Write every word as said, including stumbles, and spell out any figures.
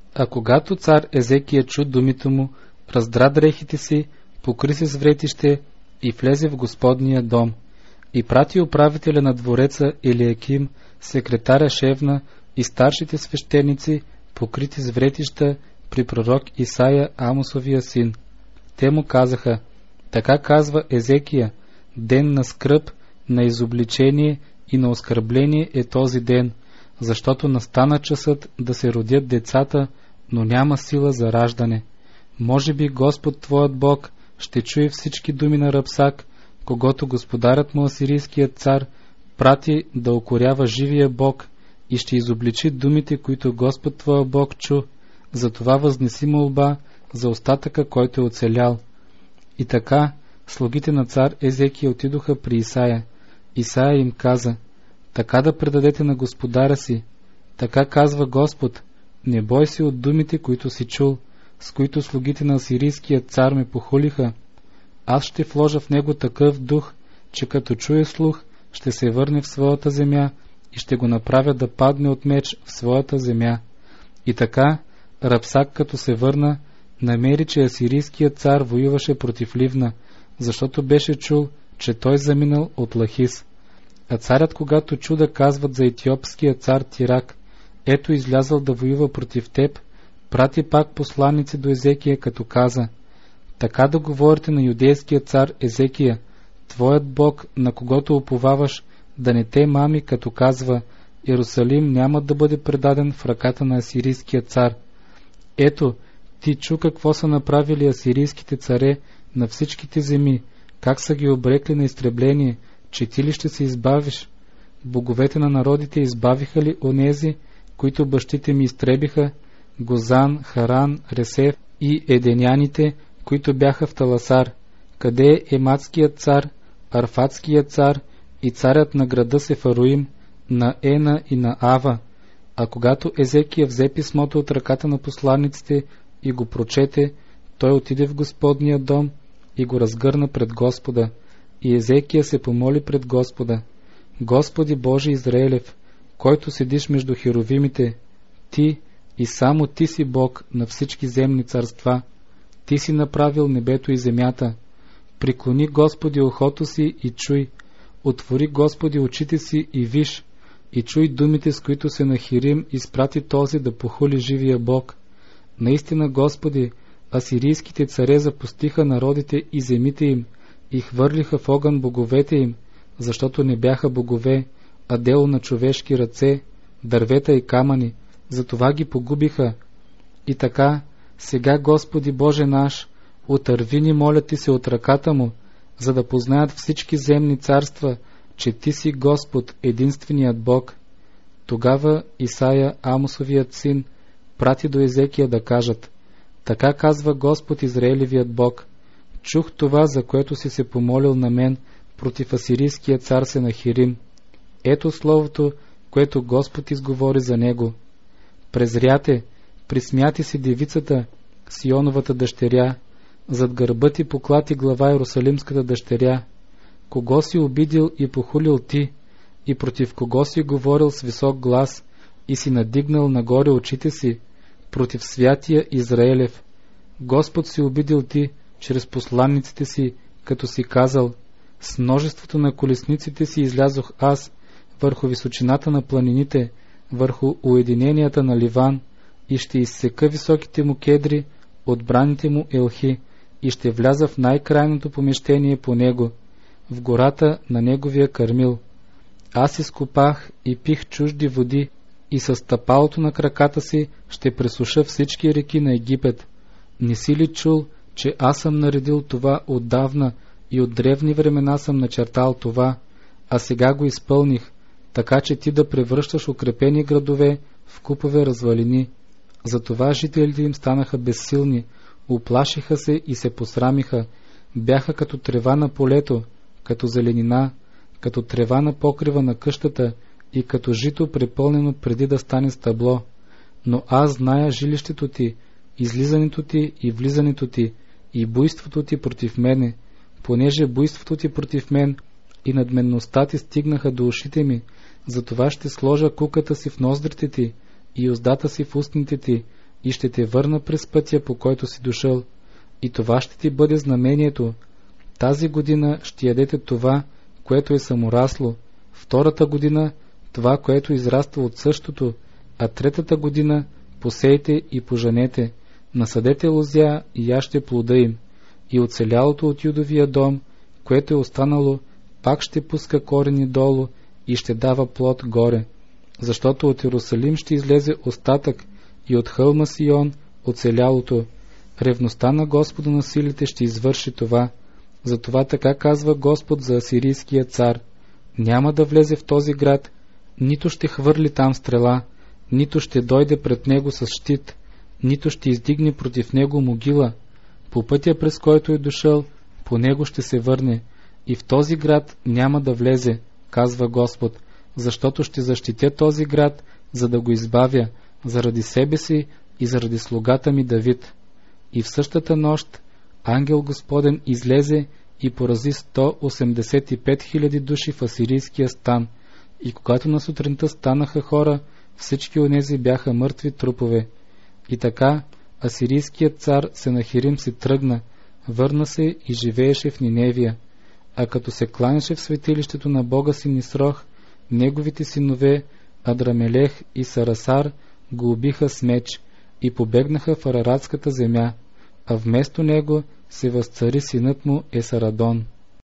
А когато цар Езекия чу думите му, раздра дрехите си, покри се с вретище и влезе в Господния дом. И прати управителя на двореца Елиаким, секретаря Шевна и старшите свещеници, покрити с вретища, при пророк Исаия, Амосовия син. Те му казаха: така казва Езекия, ден на скръб, на изобличение и на оскърбление е този ден, защото настана часът да се родят децата, но няма сила за раждане. Може би Господ твоят Бог ще чуе всички думи на Рабсак, когато господарят му асирийският цар прати да укорява живия Бог, и ще изобличи думите, които Господ твоя Бог чу. Затова възнеси молба за остатъка, който е оцелял. И така слугите на цар Езекия отидоха при Исаия. Исаия им каза: така да предадете на господаря си, така казва Господ, не бой се от думите, които си чул, с които слугите на асирийския цар ме похулиха. Аз ще вложа в него такъв дух, че като чуе слух, ще се върне в своята земя и ще го направя да падне от меч в своята земя. И така Рабсак, като се върна, намери, че асирийският цар воюваше против Ливна, защото беше чул, че той заминал от Лахис. А царят, когато чу да казват за етиопския цар Тирак: ето излязъл да воюва против теб, прати пак посланици до Езекия, като каза: така да говорите на юдейския цар Езекия, твоят Бог, на когото уповаваш, да не те мами, като казва: Иерусалим няма да бъде предаден в ръката на асирийския цар. Ето, ти чу какво са направили асирийските царе на всичките земи, как са ги обрекли на изтребление, че ти ли ще се избавиш? Боговете на народите избавиха ли онези, които бащите ми изтребиха, Гозан, Харан, Ресеф и еденяните, които бяха в Таласар? Къде е ематският цар, арфатският цар и царят на града Сефаруим, на Ена и на Ава? А когато Езекия взе писмото от ръката на посланиците и го прочете, той отиде в Господния дом и го разгърна пред Господа. И Езекия се помоли пред Господа: Господи Боже Израелев, който седиш между херовимите, ти и само ти си Бог на всички земни царства. Ти си направил небето и земята. Приклони, Господи, ухото си и чуй. Отвори, Господи, очите си и виж, и чуй думите, с които Сенахирим изпрати този да похули живия Бог. Наистина, Господи, асирийските царе запустиха народите и земите им и хвърлиха в огън боговете им, защото не бяха богове, а дело на човешки ръце, дървета и камъни, затова ги погубиха. И така, сега, Господи Боже наш, отърви ни, моля ти се, от ръката му, за да познаят всички земни царства, че ти си Господ, единственият Бог. Тогава Исаия, Амосовият син, прати до Езекия да кажат: така казва Господ Израелевият Бог: чух това, за което си се помолил на мен против асирийския цар Сенахирим. Ето словото, което Господ изговори за него. Презряте, присмяти си девицата, Сионовата дъщеря, зад гърба ти поклати глава Иерусалимската дъщеря. Кого си обидил и похулил ти, и против кого си говорил с висок глас, и си надигнал нагоре очите си против святия Израелев? Господ си обидил ти чрез посланниците си, като си казал: с множеството на колесниците си излязох аз върху височината на планините, върху уединенията на Ливан, и ще изсека високите му кедри, отбраните му елхи, и ще вляза в най-крайното помещение по него, в гората на неговия кърмил. Аз изкопах и пих чужди води, и с стъпалото на краката си ще пресуша всички реки на Египет. Не си ли чул, че аз съм наредил това отдавна и от древни времена съм начертал това, а сега го изпълних, така че ти да превръщаш укрепени градове в купове развалини. Затова жителите им станаха безсилни, уплашиха се и се посрамиха, бяха като трева на полето, като зеленина, като трева на покрива на къщата и като жито препълнено преди да стане стъбло. Но аз зная жилището ти, излизането ти и влизането ти, и буйството ти против мене, понеже буйството ти против мен и надменността ти стигнаха до ушите ми, затова ще сложа куката си в ноздрите ти и уздата си в устните ти, и ще те върна през пътя, по който си дошъл, и това ще ти бъде знамението. Тази година ще ядете това, което е саморасло, втората година това, което израства от същото, а третата година посейте и поженете, насадете лозя и яще плода им, и оцелялото от Юдовия дом, което е останало, пак ще пуска корени долу и ще дава плод горе, защото от Иерусалим ще излезе остатък и от хълма Сион оцелялото. Ревността на Господа на силите ще извърши това. Затова така казва Господ за асирийския цар: няма да влезе в този град, нито ще хвърли там стрела, нито ще дойде пред него с щит, нито ще издигне против него могила. По пътя, през който е дошъл, по него ще се върне, и в този град няма да влезе, казва Господ, защото ще защитя този град, за да го избавя, заради себе си и заради слугата ми Давид. И в същата нощ ангел Господен излезе и порази сто осемдесет и пет хиляди души в асирийския стан, и когато на сутринта станаха хора, всички онези бяха мъртви трупове. И така асирийският цар Сенахирим си тръгна, върна се и живееше в Ниневия. А като се кланяше в светилището на Бога си Нисрох, неговите синове Адрамелех и Сарасар го убиха с меч и побегнаха в араратската земя, а вместо него се възцари синът му Есарадон.